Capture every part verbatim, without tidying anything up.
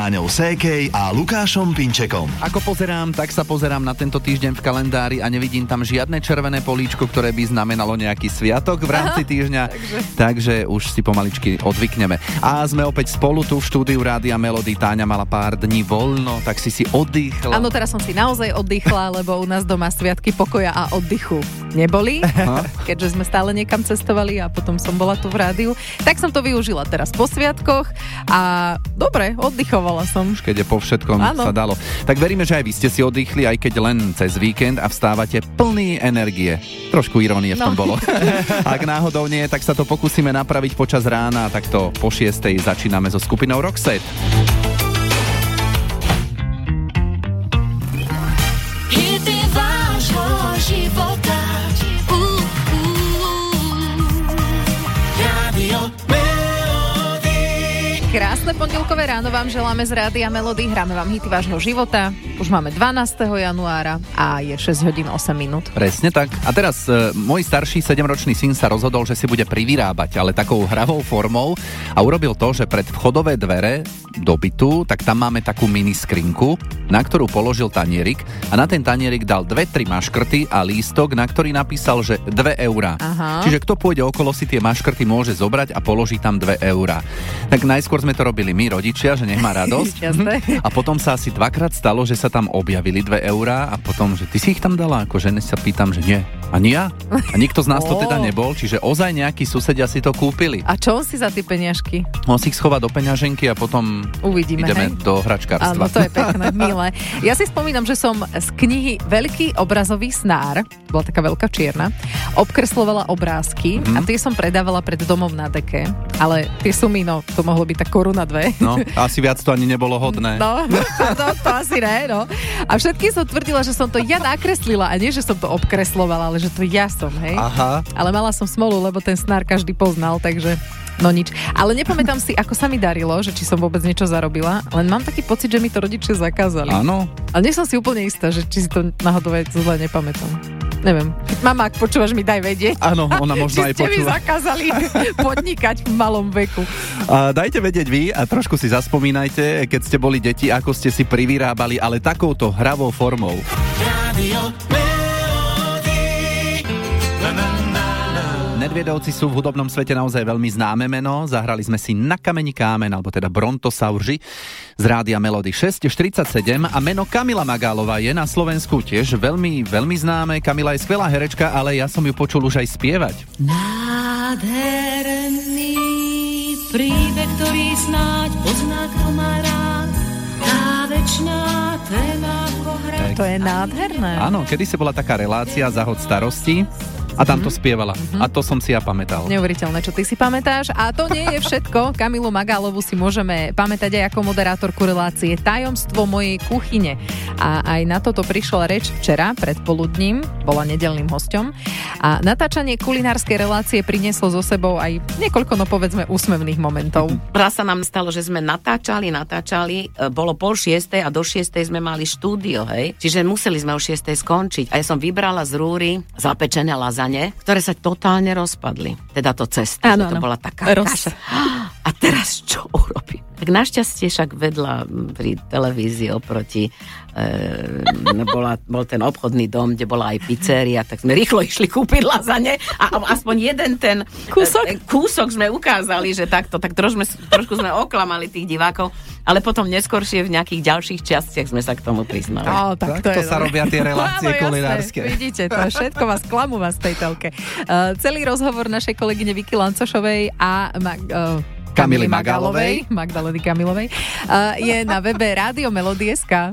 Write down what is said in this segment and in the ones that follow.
Táňou Sékej a Lukášom Pinčekom. Ako pozerám, tak sa pozerám na tento týždeň v kalendári a nevidím tam žiadne červené políčko, ktoré by znamenalo nejaký sviatok v rámci týždňa, takže. takže už si pomaličky odvykneme. A sme opäť spolu tu v štúdiu Rádia Melody. Táňa mala pár dní voľno, tak si si oddychla. Áno, teraz som si naozaj oddychla, lebo u nás doma sviatky pokoja a oddychu neboli, Aha. keďže sme stále niekam cestovali a potom som bola tu v rádiu. Tak som to využila teraz po sviatkoch a dobre, oddychovala som. Už keď je po všetkom ano. Sa dalo. Tak veríme, že aj vy ste si oddychli, aj keď len cez víkend a vstávate plný energie. Trošku irónie v tom no. bolo. Ak náhodou nie, tak sa to pokúsime napraviť počas rána, takto po šiestej začíname so skupinou Roxette. Hity vášho života. Uh, uh, Radio Krásne pondelkové ráno vám želáme z Rádia Melody. Hráme vám hity vášho života. Už máme dvanásteho januára a je šesť hodín osem minút. Presne tak. A teraz e, môj starší sedemročný syn sa rozhodol, že si bude privyrábať, ale takou hravou formou a urobil to, že pred vchodové dvere do bytu, tak tam máme takú mini skrinku, na ktorú položil tanierik a na ten tanierik dal dve, tri maškrty a lístok, na ktorý napísal, že dve eurá. Aha. Čiže kto pôjde okolo, si tie maškrty môže zobrať a položí tam dve eurá. Tak najskôr sme to robili my, rodičia, že nech má radosť. A potom sa asi dvakrát stalo, že sa tam objavili dve eurá a potom, že ty si ich tam dala? Ako žene sa pýtam, že nie. Ani ja? A nikto z nás to teda nebol, čiže ozaj nejakí susedia si to kúpili. A čo on si za tie peniažky? On si ich schová do peňaženky a potom uvidíme, ideme hej? do hračkárstva. Áno, to je pekné, milé. Ja si spomínam, že som z knihy Veľký obrazový snár, bola taká veľká čierna, obkreslovala obrázky mm. a tie som predávala pred domom na deke. Ale tie sumy, no, to mohlo byť tak koruna dve. No, asi viac to ani nebolo hodné. No, to, to asi ne, no. A všetkým som tvrdila, že som to ja nakreslila a nie, že som to obkreslovala, ale že to ja som, hej. Aha. Ale mala som smolu, lebo ten snár každý poznal, takže no nič. Ale nepamätám si, ako sa mi darilo, že či som vôbec niečo zarobila, len mám taký pocit, že mi to rodičia zakázali. Áno. Ale nie som si úplne istá, že či si to náhodou zle nepamätám. Neviem. Mama, ak počúvaš, mi daj vedieť. Áno, ona možno aj počúva. Či ste mi zakázali podnikať v malom veku. A dajte vedieť vy a trošku si zaspomínajte, keď ste boli deti, ako ste si privyrábali, ale takouto hravou formou. Radio Nedviedovci sú v hudobnom svete naozaj veľmi známe meno. Zahrali sme si Na kameni kámen, alebo teda Brontosaurži z Rádia Melody šesť štyridsaťsedem a meno Kamila Magálová je na Slovensku tiež veľmi, veľmi známe. Kamila je skvelá herečka, ale ja som ju počul už aj spievať. Nádherný príbeh, ktorý snáď pozná kamarát, tá večná téma pohra. To je nádherné. Áno, kedysi bola taká relácia Zahod starosti. A tam to spievala. Mm-hmm. A to som si ja pamätal. Neuveriteľné, čo ty si pamätáš. A to nie je všetko. Kamilu Magálovú si môžeme pamätať aj ako moderátorku relácie Tajomstvo mojej kuchyne. A aj na toto prišla reč včera, predpoludním. Bola nedeľným hosťom. A natáčanie kulinárskej relácie prinieslo so sebou aj niekoľko, no povedzme, úsmevných momentov. Raz sa nám stalo, že sme natáčali, natáčali. Bolo pol šiestej a do šiestej sme mali štúdio, hej. Čiže museli sme o šiestej skončiť. A ja som vybrala z rúry zapečené lazagne, ktoré sa totálne rozpadli. Teda to cesta, ano, to ano. Bola taká Roz... kaša. A teraz čo urobím? Tak našťastie však vedľa pri televízii oproti e, bola, bol ten obchodný dom, kde bola aj pizzeria, tak sme rýchlo išli kúpiť lazane a aspoň jeden ten kúsok, e, kúsok sme ukázali, že takto, tak trošku, trošku sme oklamali tých divákov, ale potom neskôršie v nejakých ďalších častiach sme sa k tomu priznali. Oh, tak to, to sa robia tie relácie Áno, kulinárske. Jasné, vidíte, to všetko vás klamú vás v tej telke. Uh, celý rozhovor našej kolegyne Vicky Lancošovej a ma- uh, Kamily Magálovej, Magdaleny Kamilovej, uh, je na webe Rádio Melody bodka es ká.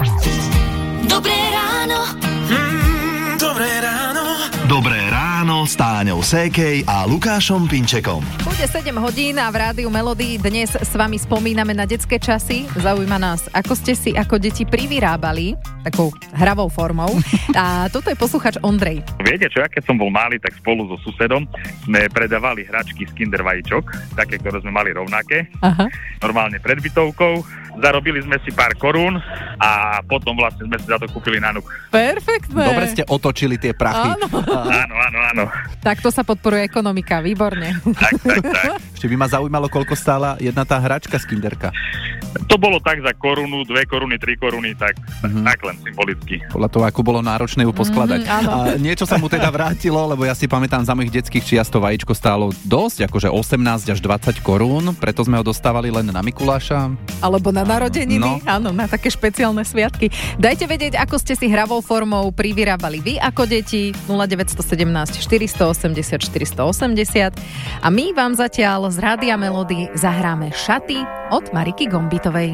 Dobré ráno. Mm, dobré ráno. Dobré ráno s Táňou Sékej a Lukášom Pinčekom. Bude sedem hodín a v Rádiu Melody dnes s vami spomíname na detské časy. Zaujíma nás, ako ste si ako deti privyrábali takou hravou formou. A toto je posluchač Ondrej. Viete čo, ja keď som bol malý, tak spolu so susedom sme predávali hračky z Kinder vajíčok, také, ktoré sme mali rovnaké. Aha. Normálne pred bytovkou. Zarobili sme si pár korún a potom vlastne sme si za to kúpili nanuk. Perfektné. Dobre ste otočili tie prachy. Áno. Áno, áno, áno. Takto sa podporuje ekonomika, výborne. Tak, tak, tak. Ešte by ma zaujímalo, koľko stála jedna tá hračka z Kinderka. To bolo tak za korunu, dve koruny, tri koruny, tak, mm-hmm. tak len symbolicky. Podľa toho, ako bolo náročné ju poskladať. Mm-hmm, a niečo sa mu teda vrátilo, lebo ja si pamätám, za mojich detských čias to vajíčko stálo dosť, akože osemnásť až dvadsať korún, preto sme ho dostávali len na Mikuláša. Alebo na narodeniny, no. Áno, na také špeciálne sviatky. Dajte vedieť, ako ste si hravou formou privyrábali vy ako deti. nula deväť jedna sedem štyri osem osem štyri osem osem. A my vám zatiaľ z Rádia Melody zahráme Šaty od Mariky Gombitovej.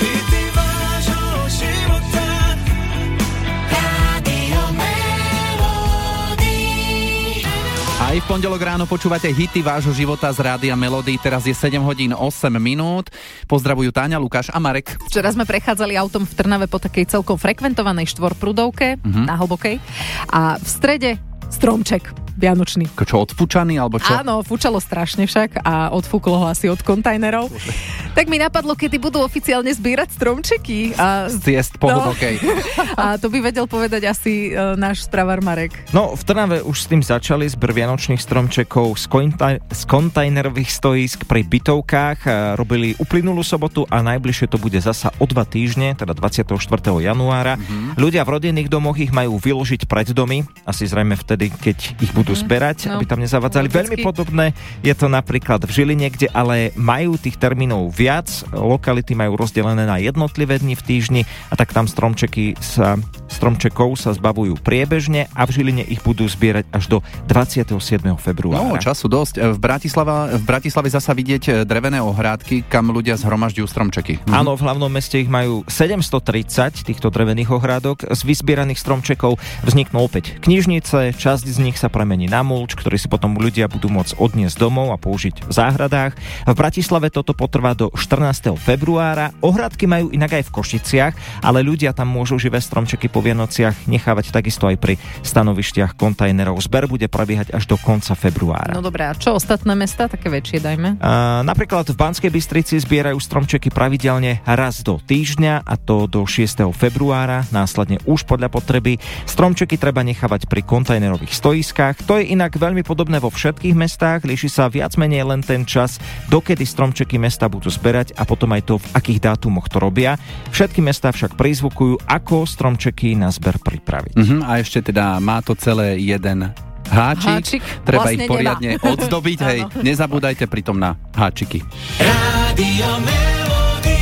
Aj v pondelok ráno počúvate hity vášho života z Rádia Melody. Teraz je sedem hodín osem minút. Pozdravujú Táňa, Lukáš a Marek. Včera sme prechádzali autom v Trnave po takej celkom frekventovanej štvorprúdovke, mm-hmm. na Hlbokej. A v strede stromček vianočný. Čo, odfúčaný, alebo čo? Áno, fúčalo strašne však a odfúklo ho asi od kontajnerov. Tak mi napadlo, kedy budú oficiálne zbierať stromčeky. A... Ciest po Hlbokej. No. A to by vedel povedať asi uh, náš spravar Marek. No, v Trnave už s tým začali zber vianočných stromčekov z, kontaj- z kontajnerových stojísk pri bytovkách. Robili uplynulú sobotu a najbližšie to bude zasa o dva týždne, teda dvadsiateho štvrtého januára. Mm-hmm. Ľudia v rodinných domoch ich majú vyložiť pred domy, asi zrejme vtedy, keď ich budú mm-hmm. zberať, no, aby tam nezavadzali. Logicky. Veľmi podobné je to napríklad v Žiline, kde ale majú tých termínov viac. Lokality majú rozdelené na jednotlivé dni v týždni a tak tam stromčeky sa, stromčekov sa zbavujú priebežne a v Žiline ich budú zbierať až do dvadsiateho siedmeho februára. No, času dosť. V Bratislave, v Bratislave zasa vidieť drevené ohrádky, kam ľudia zhromažďujú stromčeky. Mhm. Áno, v hlavnom meste ich majú sedemstotridsať týchto drevených ohrádok. Z vyzbieraných stromčekov vzniknú opäť knižnice, časť z nich sa premení na mulč, ktorý si potom ľudia budú môcť odniesť domov a použiť v záhradách. V Bratislave toto potrvá do štrnásteho februára. Ohrádky majú inak aj v Košiciach, ale ľudia tam môžu živé stromčeky po Vianociach nechávať takisto aj pri stanovištiach kontajnerov. Zber bude prebiehať až do konca februára. No dobré, a čo ostatné mesta, také väčšie dajme? Uh, napríklad v Banskej Bystrici zbierajú stromčeky pravidelne raz do týždňa, a to do šiesteho februára, následne už podľa potreby. Stromčeky treba nechávať pri kontajnerových stoiskách. To je inak veľmi podobné vo všetkých mestách, líši sa viac menej len ten čas, dokedy stromčeky mesta budú zberať a potom aj to, v akých dátumoch to robia. Všetky mestá však prizvukujú, ako stromčeky na zber pripraviť. Uh-huh, a ešte teda má to celé jeden háčik. háčik Treba vlastne ich poriadne nemá. odzdobiť. Hej, nezabúdajte pritom na háčiky. Rádio Melody.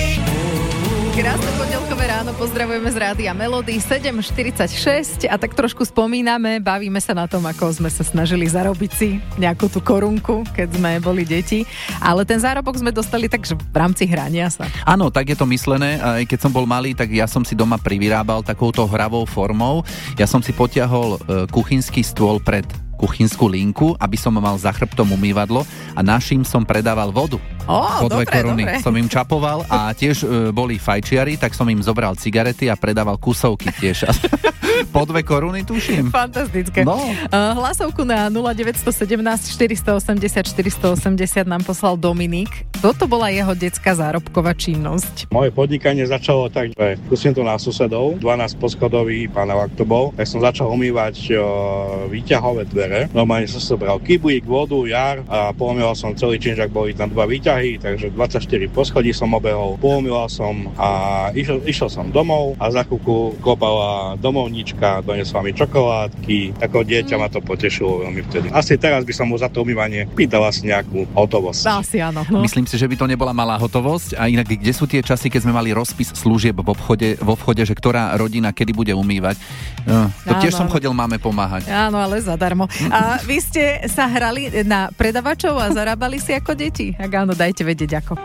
Krásne pondelkové ráno, pozdravujeme z Rádia Melody, sedem štyridsaťšesť a tak trošku spomíname, bavíme sa na tom, ako sme sa snažili zarobiť si nejakú tú korunku, keď sme boli deti, ale ten zárobok sme dostali takže v rámci hrania sa. Áno, tak je to myslené, aj keď som bol malý, tak ja som si doma privyrábal takouto hravou formou, ja som si potiahol e, kuchynský stôl pred kuchynskú linku, aby som mal za chrbtom umývadlo a našim som predával vodu. Ó, po dve dobre, koruny dobre. som im čapoval a tiež e, boli fajčiari, tak som im zobral cigarety a predával kusovky tiež. Po dve koruny tuším. Fantastické. No. Uh, hlasovku na nula deväť jedna sedem štyri osem nula štyri osem nula nám poslal Dominik. Toto bola jeho detská zárobková činnosť. Moje podnikanie začalo tak, že skúsim to na susedov, dvanásť poschodový, pánov, ak to bol, tak som začal umývať o, výťahové dvere. Normálne som sobral kyblík, vodu, jar a poumýval som celý činžak, boli tam dva výťahy, takže dvadsaťštyri poschodí som obehol, poumýval som a išiel, išiel som domov a za chvíľku klopala domovnička, donesla mi čokoládky, ako dieťa ma to potešilo veľmi vtedy. Asi teraz by som mu za to umývanie pýtal asi nejakú hotovosť. Asi áno. No. Myslím si, že by to nebola malá hotovosť. A inak, kde sú tie časy, keď sme mali rozpis služieb v obchode, vo vchode, že ktorá rodina kedy bude umývať? Uh, to áno, tiež som áno. chodil máme pomáhať. Áno, ale zadarmo. A vy ste sa hrali na predavačov a zarábali si ako deti? Ak áno, dajte vedieť ako.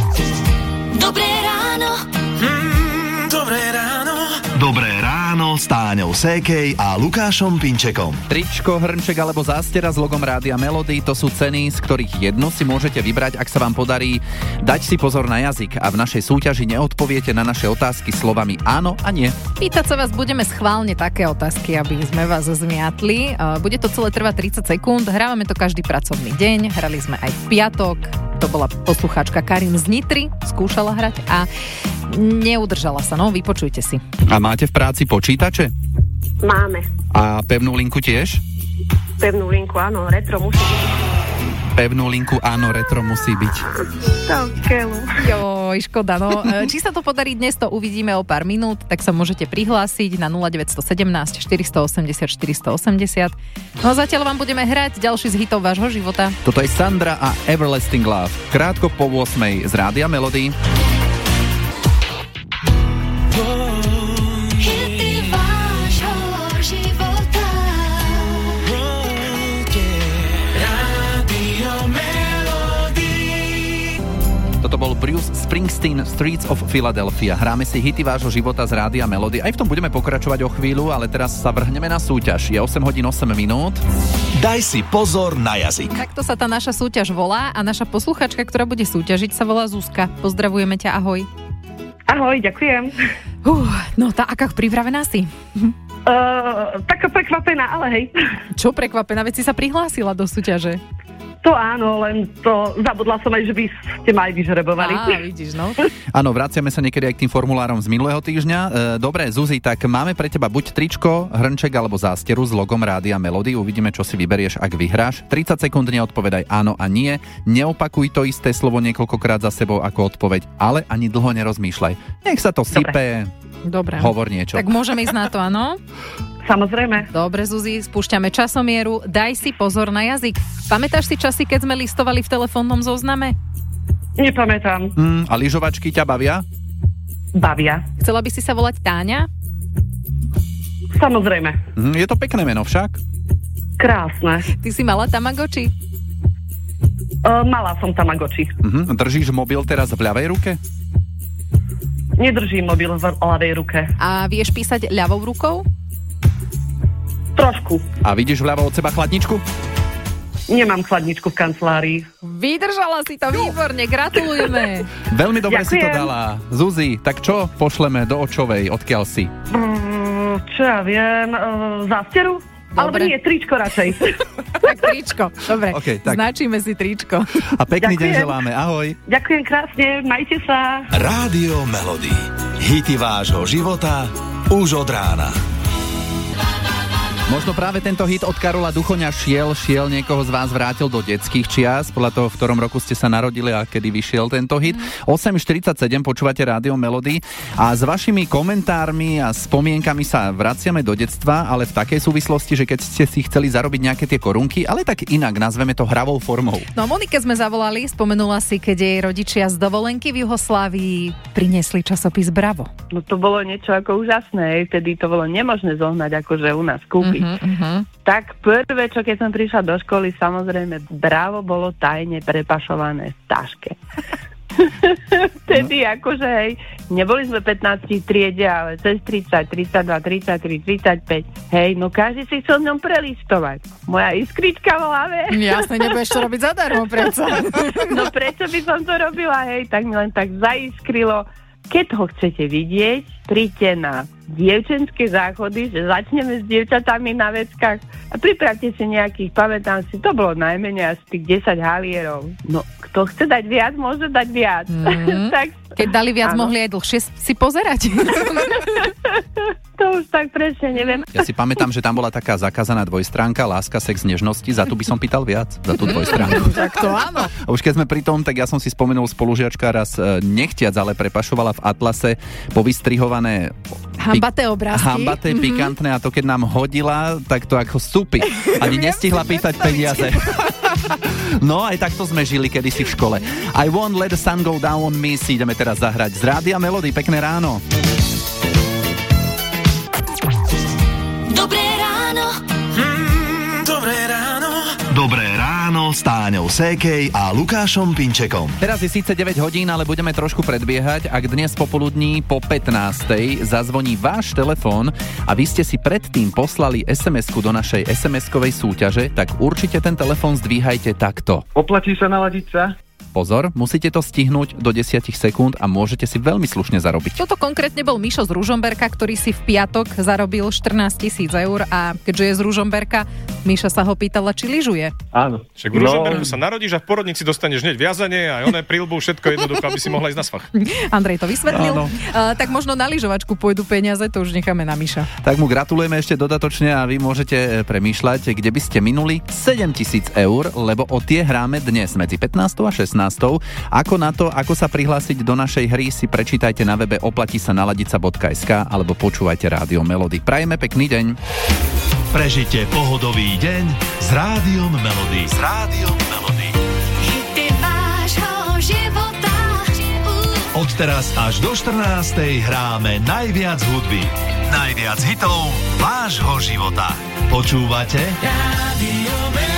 Dobré ráno. Mm, dobré ráno. Dobré ráno s Táňou Sékej a Lukášom Pinčekom. Tričko, hrnček alebo zástera s logom Rádia Melody, to sú ceny, z ktorých jednu si môžete vybrať, ak sa vám podarí dať si pozor na jazyk a v našej súťaži neodpoviete na naše otázky slovami áno a nie. Pýtať sa vás budeme schválne také otázky, aby sme vás zmiatli. Bude to celé trvať tridsať sekúnd, hrávame to každý pracovný deň, hrali sme aj v piatok, to bola poslucháčka Karin z Nitry, skúšala hrať a neudržala sa, no vypočujte si. A máte v práci počítače? Máme. A pevnú linku tiež? Pevnú linku, áno, retro musí byť. Pevnú linku, áno, retro musí byť. Tam keľu. Joj. Oj, škoda, no. Či sa to podarí dnes, to uvidíme o pár minút, tak sa môžete prihlásiť na nula deväť jedna sedem štyri osem nula štyri osem nula. No a zatiaľ vám budeme hrať ďalší z hitov vášho života. Toto je Sandra a Everlasting Love. Krátko po ôsmej z Rádia Melody. Toto bol Bruce Springsteen, Streets of Philadelphia. Hráme si hity vášho života z Rádia Melody. Aj v tom budeme pokračovať o chvíľu, ale teraz sa vrhneme na súťaž. Je osem hodín osem minút. Daj si pozor na jazyk. Takto sa tá naša súťaž volá a naša posluchačka, ktorá bude súťažiť, sa volá Zuzka. Pozdravujeme ťa, ahoj. Ahoj, ďakujem. Uh, no tá, aká pripravená si? Uh, taká prekvapená, ale hej. Čo prekvapená? Veď si sa prihlásila do súťaže. To áno, len to zabudla som aj, že by ste ma aj vyžrebovali. Á, vidíš, no. Áno, vraciame sa niekedy aj k tým formulárom z minulého týždňa. E, dobre, Zuzi, tak máme pre teba buď tričko, hrnček alebo zásteru s logom Rádia Melody. Uvidíme, čo si vyberieš, ak vyhráš. tridsať sekúnd neodpovedaj áno a nie. Neopakuj to isté slovo niekoľkokrát za sebou ako odpoveď, ale ani dlho nerozmýšľaj. Nech sa to sype. Dobre. Hovor niečo. Tak môžeme ísť na to, áno? Samozrejme. Dobre, Zuzi, spúšťame časomieru. Daj si pozor na jazyk. Pamätáš si časy, keď sme listovali v telefónnom zozname? Nepamätám. Mm, a lyžovačky ťa bavia? Bavia. Chcela by si sa volať Táňa? Samozrejme. Mm, je to pekné meno však. Krásne. Ty si mala Tamagotchi? Uh, mala som Tamagotchi. Mm, držíš mobil teraz v ľavej ruke? Nedržím mobil v ľavej ruke. A vieš písať ľavou rukou? Trošku. A vidíš vľavo od seba chladničku? Nemám chladničku v kancelárii. Vydržala si to výborne, gratulujeme. Veľmi dobre Ďakujem. si to dala. Zuzi, tak čo pošleme do Očovej, odkiaľ si? Uh, čo ja viem, uh, zásteru? Alebo nie, tričko radšej. Tak tričko, dobre, okay, tak. Značíme si tričko. A pekný Ďakujem. deň želáme, ahoj. Ďakujem krásne, majte sa. Rádio Melody. Hity vášho života už od rána. Možno práve tento hit od Karola Duchoňa šiel, šiel niekoho z vás vrátil do detských čias, podľa toho, v ktorom roku ste sa narodili a kedy vyšiel tento hit. osem štyridsaťsedem, počúvate Rádio Melody a s vašimi komentármi a spomienkami sa vraciame do detstva, ale v takej súvislosti, že keď ste si chceli zarobiť nejaké tie korunky, ale tak inak, nazveme to hravou formou. No Monike sme zavolali, spomenula si, keď jej rodičia z dovolenky v Juhoslávii priniesli časopis Bravo. No to bolo niečo ako úžasné, vtedy to bolo nemožné zohnať akože u nás kúpiť. Uh-huh, uh-huh. Tak prvé, čo keď som prišla do školy, samozrejme Bravo bolo tajne prepašované v taške. Vtedy akože hej, neboli sme pätnácti triede, ale cez tridsať, tridsaťdva, tridsaťtri, tridsaťpäť. Hej, no každý si chcel v ňom prelistovať. Moja iskrička v hlave. Jasne, nebudeš to robiť zadarmo, predsa. No prečo by som to robila, hej, tak mi len tak zaiskrilo. Keď ho chcete vidieť, príďte na dievčenské záchody, že začneme s dievčatami na veckách a pripravte si nejakých, pamätám si, to bolo najmenej asi tých desať halierov. No, kto chce dať viac, môže dať viac. Mm. Tak, keď dali viac, áno. Mohli aj dlhšie si pozerať. To už tak presne neviem. Ja si pamätám, že tam bola taká zakázaná dvojstránka Láska, sex, nežnosti, za tu by som pýtal viac, za tú dvojstránku. Tak to áno. A už keď sme pri tom, tak ja som si spomenul, spolužiačka raz nechtiac, ale prepašovala v Atlase povystrihované hambaté obrázky. Hambaté, mm-hmm. pikantné a to keď nám hodila, tak to ako súpy. Ani nestihla pýtať peniaze. No aj takto sme žili kedysi v škole. I won't let the sun go down on me si ideme teraz zahrať z Rádia Melody. Pekné ráno. Dobré ráno. Mm, dobré ráno. Dobré ráno s Táňou Sékej a Lukášom Pinčekom. Teraz je síce deväť hodín, ale budeme trošku predbiehať. Ak dnes popoludní po pätnástej zazvoní váš telefón a vy ste si predtým poslali es em esku do našej es em eskovej súťaže, tak určite ten telefón zdvíhajte takto. Oplatí sa naladiť sa? Pozor, musíte to stihnúť do desať sekúnd a môžete si veľmi slušne zarobiť. Toto konkrétne bol Mišo z Ružomberka, ktorý si v piatok zarobil štrnásť tisíc eur a keďže je z Ružomberka, Miša sa ho pýtala, či lyžuje. Áno. Však v Ružomberku no. sa narodíš a v porodnici dostaneš hneď viazanie a oné prilbu, všetko jednoducho, aby si mohla ísť na svach. Andrej to vysvetlil. Uh, tak možno na lyžovačku pôjdu peniaze, to už necháme na Miša. Tak mu gratulujeme ešte dodatočne a vy môžete premýšľať, kde by ste minuli sedem tisíc eur, lebo o tie hráme dnes medzi pätnástou a šestnástou šestnásť. Ako na to, ako sa prihlásiť do našej hry, si prečítajte na webe oplatisanaladica bodka es ká alebo počúvajte Rádio Melody. Prajeme pekný deň. Prežite pohodový deň s Rádiom Melody. S Rádiom Melody. Hity vášho života. Od teraz až do štrnástej hráme najviac hudby. Najviac hitov vášho života. Počúvate? Rádio Melody.